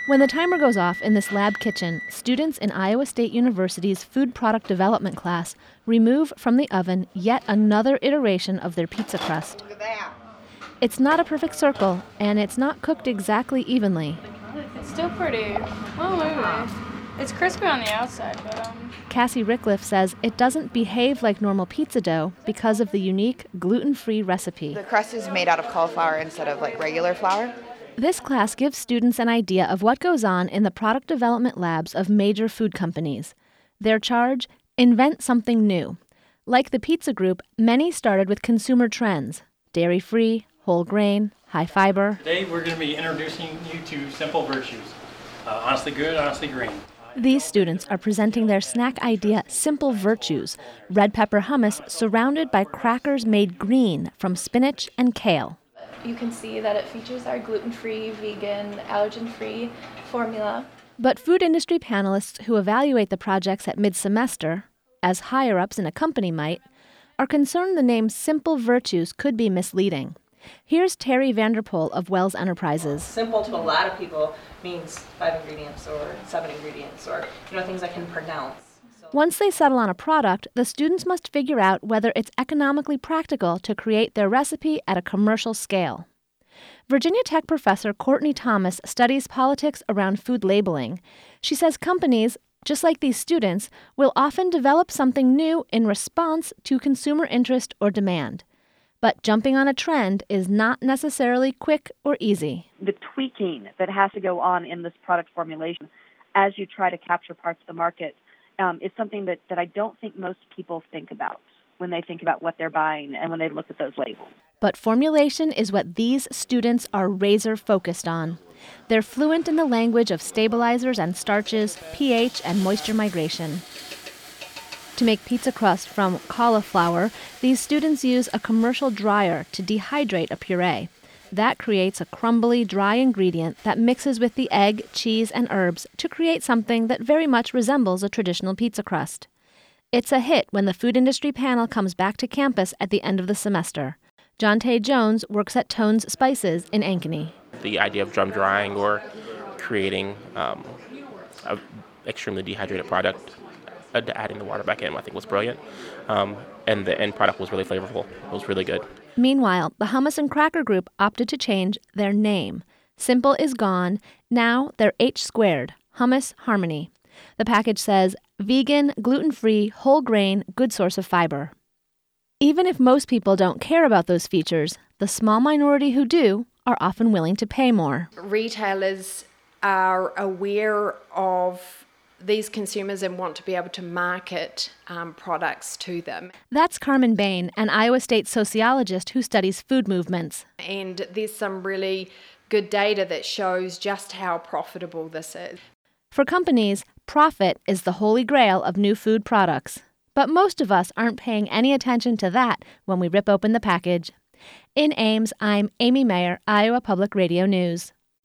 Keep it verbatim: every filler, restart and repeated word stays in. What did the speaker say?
When the timer goes off in this lab kitchen, students in Iowa State University's food product development class remove from the oven yet another iteration of their pizza crust. Look at that. It's not a perfect circle, and it's not cooked exactly evenly. It's still pretty, oh maybe. It's crispy on the outside, but um... Cassie Rickliff says it doesn't behave like normal pizza dough because of the unique gluten-free recipe. The crust is made out of cauliflower instead of like regular flour. This class gives students an idea of what goes on in the product development labs of major food companies. Their charge? Invent something new. Like the pizza group, many started with consumer trends: dairy-free, whole grain, high fiber. Today we're going to be introducing you to Simple Virtues. Uh, honestly good, honestly green. These students are presenting their snack idea, Simple Virtues, red pepper hummus surrounded by crackers made green from spinach and kale. You can see that it features our gluten-free, vegan, allergen-free formula. But food industry panelists who evaluate the projects at mid-semester, as higher-ups in a company might, are concerned the name Simple Virtues could be misleading. Here's Terry Vanderpool of Wells Enterprises. Simple to a lot of people means five ingredients or seven ingredients or, you know, things I can pronounce. So. Once they settle on a product, the students must figure out whether it's economically practical to create their recipe at a commercial scale. Virginia Tech professor Courtney Thomas studies politics around food labeling. She says companies, just like these students, will often develop something new in response to consumer interest or demand. But jumping on a trend is not necessarily quick or easy. The tweaking that has to go on in this product formulation as you try to capture parts of the market um, is something that, that I don't think most people think about when they think about what they're buying and when they look at those labels. But formulation is what these students are razor focused on. They're fluent in the language of stabilizers and starches, pH, and moisture migration. To make pizza crust from cauliflower, these students use a commercial dryer to dehydrate a puree. That creates a crumbly, dry ingredient that mixes with the egg, cheese, and herbs to create something that very much resembles a traditional pizza crust. It's a hit when the food industry panel comes back to campus at the end of the semester. John Tay Jones works at Tone's Spices in Ankeny. The idea of drum drying or creating um, an extremely dehydrated product, uh, adding the water back in, I think was brilliant. Um, and the end product was really flavorful. It was really good. Meanwhile, the Hummus and Cracker Group opted to change their name. Simple is gone. Now they're H squared, Hummus Harmony. The package says, vegan, gluten-free, whole grain, good source of fiber. Even if most people don't care about those features, the small minority who do are often willing to pay more. Retailers are aware of these consumers and want to be able to market um, products to them. That's Carmen Bain, an Iowa State sociologist who studies food movements. And there's some really good data that shows just how profitable this is. For companies, profit is the holy grail of new food products. But most of us aren't paying any attention to that when we rip open the package. In Ames, I'm Amy Mayer, Iowa Public Radio News.